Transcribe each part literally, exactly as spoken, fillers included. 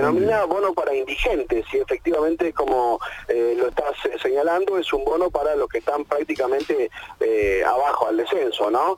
denomina bono para indigentes y efectivamente, como eh, lo estás eh, señalando, es un bono para los que están prácticamente eh, abajo al descenso, ¿no?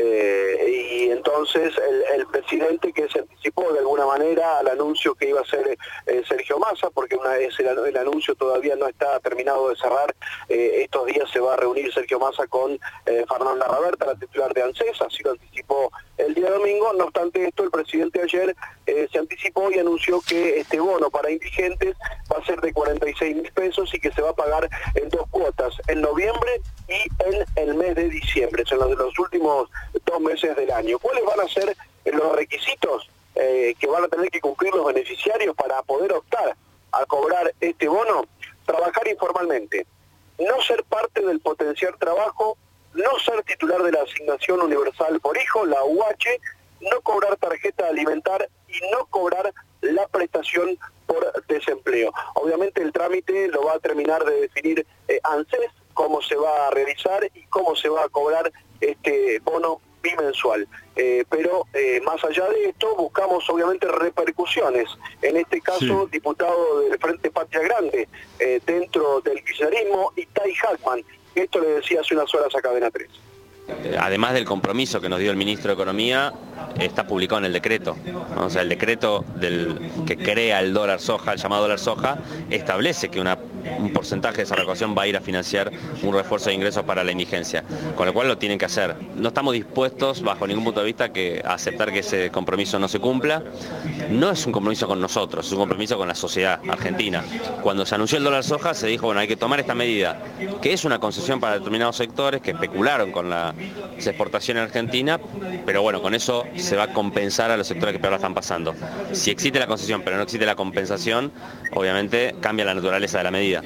Eh, y entonces el, el presidente, que se anticipó de alguna manera al anuncio que iba a hacer eh, Sergio Massa, porque una vez el, el anuncio todavía no está terminado de cerrar, eh, estos días se va a reunir Sergio Massa con eh, Fernanda Raberta, la titular de ANSES, así lo anticipó el día domingo. No obstante esto, el presidente ayer eh, se anticipó y anunció que este bono para indigentes va a ser de cuarenta y seis mil pesos y que se va a pagar en dos cuotas, en noviembre y en el mes de diciembre, son los de los últimos dos meses del año. ¿Cuáles van a ser los requisitos eh, que van a tener que cumplir los beneficiarios para poder optar a cobrar este bono? Trabajar informalmente, no ser parte del potenciar trabajo, no ser titular de la asignación universal por hijo, la U H, no cobrar tarjeta alimentar y no cobrar la prestación por desempleo. Obviamente el trámite lo va a terminar de definir eh, ANSES, cómo se va a realizar y cómo se va a cobrar este bono bimensual. Eh, pero eh, más allá de esto, buscamos obviamente repercusiones. En este caso, sí. Diputado del Frente Patria Grande, eh, dentro del kirchnerismo, Itay Hackman. Esto le decía hace unas horas a Cadena tres. Además del compromiso que nos dio el ministro de Economía, está publicado en el decreto, ¿no? O sea, el decreto del, que crea el dólar soja, el llamado dólar soja, establece que una, un porcentaje de esa recaudación va a ir a financiar un refuerzo de ingresos para la indigencia, con lo cual lo tienen que hacer. No estamos dispuestos, bajo ningún punto de vista, que, a aceptar que ese compromiso no se cumpla. No es un compromiso con nosotros, es un compromiso con la sociedad argentina. Cuando se anunció el dólar soja, se dijo, bueno, hay que tomar esta medida, que es una concesión para determinados sectores que especularon con la exportación en Argentina, pero bueno, con eso se va a compensar a los sectores que peor la están pasando. Si existe la concesión pero no existe la compensación, obviamente cambia la naturaleza de la medida.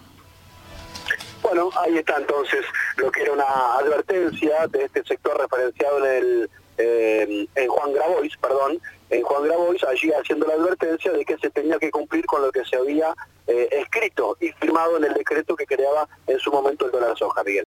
Bueno, ahí está entonces lo que era una advertencia de este sector referenciado en el eh, en Juan Grabois, perdón, en Juan Grabois, allí haciendo la advertencia de que se tenía que cumplir con lo que se había eh, escrito y firmado en el decreto que creaba en su momento el dólar soja, Miguel.